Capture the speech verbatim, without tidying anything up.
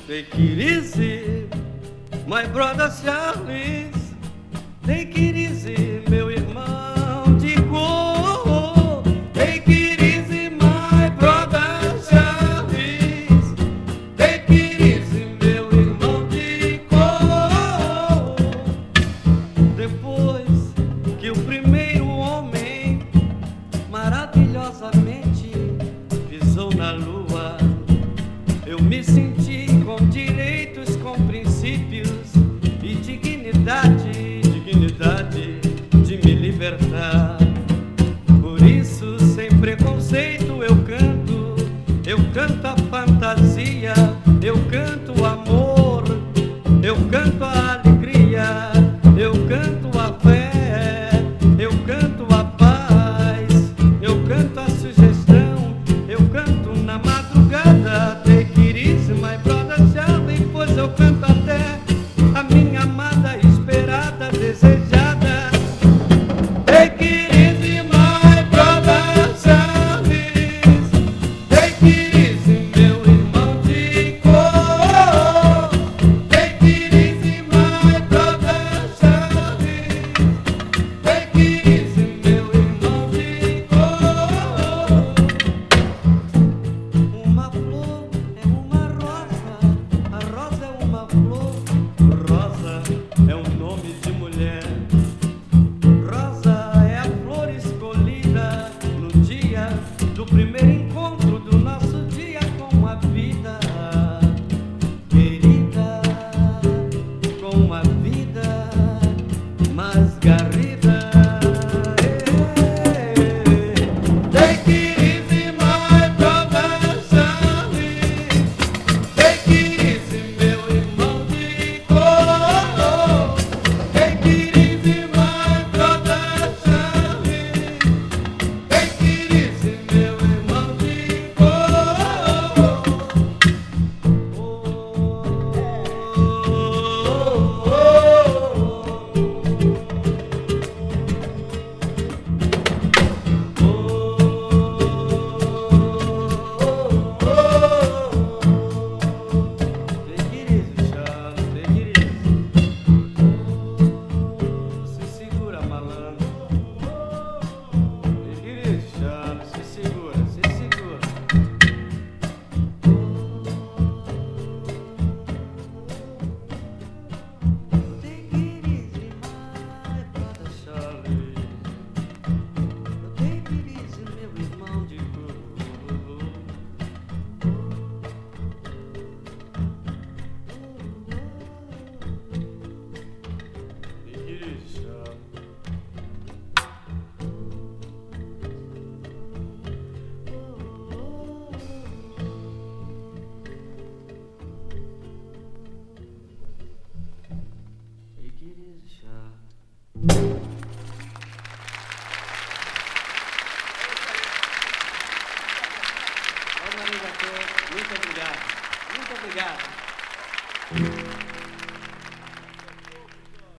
Take it easy, my brother Charles. Take it easy, meu irmão de cor. Take it easy, my brother Charles. Take it easy, meu irmão de cor. Depois que o primeiro homem maravilhosamente pisou na lua, eu me senti com direitos, com princípios e dignidade, dignidade de me libertar. Por isso, sem preconceito, eu canto, eu canto a fantasia, eu canto o amor, eu canto a alegria, eu canto a fé, eu canto a paz, eu canto a sugestão, eu canto na madrugada. Take it easy, my brother Charlie, pois eu canto até a minha amada, esperada, desejada. Take it easy, my brother Charlie. Take it easy, meu irmão de cor. Take it easy, my brother Charlie. Take it easy, meu irmão de cor. Uma flor é uma rosa, a rosa é uma flor. Rosa é um nome de mulher. Rosa é a flor escolhida no dia do primeiro encontro do nosso dia com a vida. Querida, com a vida mais garrida. Take it easy, my brother Charlie. Take it easy, meu irmão de cor. Take it easy, my brother Charlie. Take it easy, meu irmão de cor. Take it easy, Charles, take it easy. Se segura, malandro. Take it easy, Charles, se segura, se segura. Take it easy, my brother Charlie. Take it easy, meu irmão de cor. Take it easy, Charlie. Take it easy, Charlie. Muito obrigado. Muito obrigado.